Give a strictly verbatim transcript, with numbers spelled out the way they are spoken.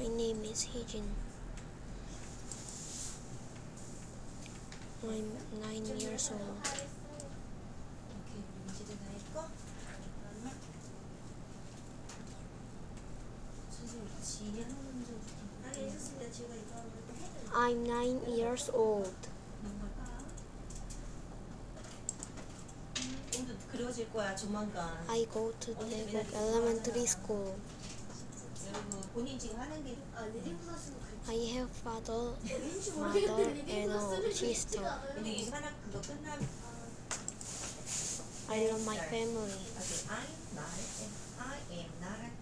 My name is Heejin. I'm nine years old. 오케이, 우리 문제들 다 했고. 그다음에 선생님 지혜하는 문제 좀. 아니, 했었습니다. 제가 이거 해드릴게요. I'm nine years old. 오늘 그려질 거야 조만간. I go to Daegu Elementary School. 여러분 본인 지금 하는 게 I have father, mother, and a sister. 근데 이 하나 그거 끝나면 I love my family. okay, I'm not I am not a